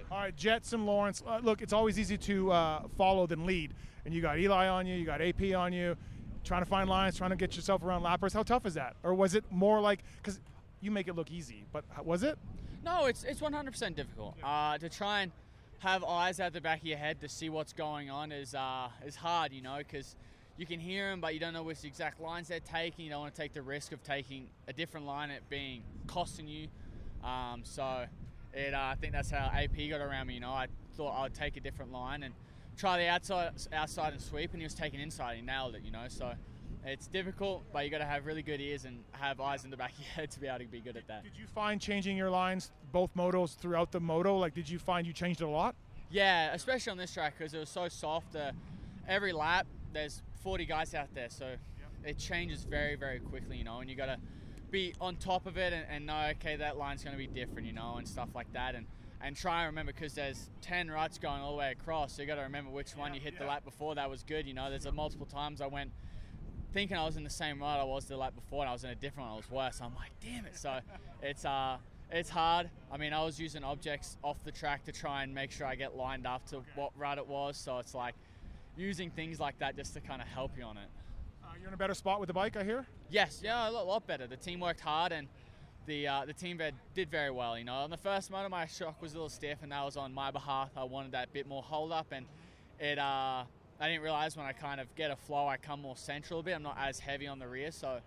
All right, Jets and Lawrence. Look, it's always easy to follow than lead. And you got Eli on you got AP on you, trying to find lines, trying to get yourself around lappers. How tough is that? Or was it more like, because you make it look easy, but was it? No, it's 100% difficult. To try and have eyes at the back of your head to see what's going on is hard, you know, because you can hear them, but you don't know which exact lines they're taking. You don't want to take the risk of taking a different line, it being costing you. I think that's how AP got around me. You know, I thought I would take a different line and try the outside and sweep, and he was taking inside. He nailed it. You know, so it's difficult, but you got to have really good ears and have eyes in the back of your head to be able to be good at that. Did you find changing your lines both motos throughout the moto? Like, did you find you changed it a lot? Yeah, especially on this track because it was so soft. Every lap, there's 40 guys out there, so it changes very, very quickly. You know, and you got to be on top of it and know, okay, that line's going to be different, you know, and stuff like that, and try and remember, because there's 10 ruts going all the way across, so you got to remember which one you hit the lap before that was good. You know, there's multiple times I went thinking I was in the same rut I was the lap before, and I was in a different one, I was worse. I'm like, damn it. So it's hard. I mean, I was using objects off the track to try and make sure I get lined up to what rut it was, so it's like using things like that just to kind of help you on it. You're in a better spot with the bike, I hear? Yes, yeah, a lot better. The team worked hard, and the team did very well. You know, on the first motor, my shock was a little stiff, and that was on my behalf. I wanted that bit more hold up, and I didn't realize when I kind of get a flow, I come more central a bit. I'm not as heavy on the rear, so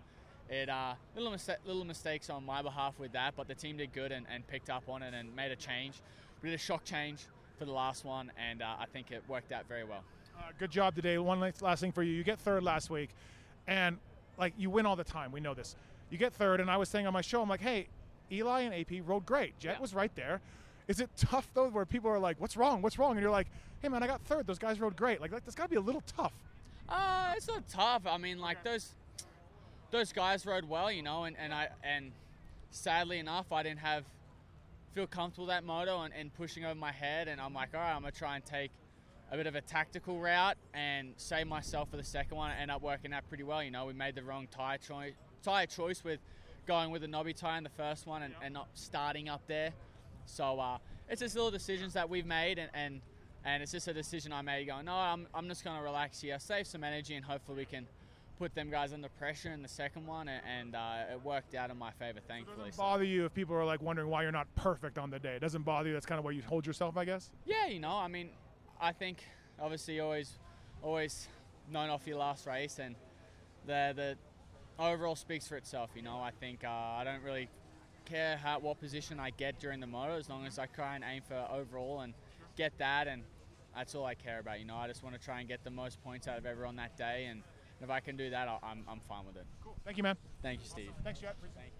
little mistakes on my behalf with that. But the team did good and picked up on it and made a change. We did a shock change for the last one, and I think it worked out very well. Good job today. One last thing for you. You get third last week, and like you win all the time. We know this. You get third, and I was saying on my show, I'm like, hey, Eli and AP rode great. Jet was right there. Is it tough, though, where people are like, what's wrong? What's wrong? And you're like, hey, man, I got third. Those guys rode great. Like that's got to be a little tough. It's not tough. I mean, like those guys rode well, you know, and sadly enough, I didn't feel comfortable that moto and pushing over my head, and I'm like, all right, I'm going to try and take a bit of a tactical route and save myself for the second one. It ended up working out pretty well. You know, we made the wrong tire choice with going with a knobby tire in the first one and not starting up there. So it's just little decisions that we've made, and it's just a decision I made going, no, I'm just going to relax here, save some energy, and hopefully we can put them guys under pressure in the second one, and it worked out in my favor, thankfully. It doesn't bother you if people are like wondering why you're not perfect on the day? It doesn't bother you? That's kind of where you hold yourself, I guess? Yeah, you know, I mean, I think obviously always known off your last race, and the overall speaks for itself. You know, I think I don't really care what position I get during the moto, as long as I try and aim for overall and get that, and that's all I care about. You know, I just want to try and get the most points out of everyone that day, and if I can do that, I'm fine with it. Cool. Thank you, man. Thank you, Steve. Awesome. Thanks, Jet. Thank you.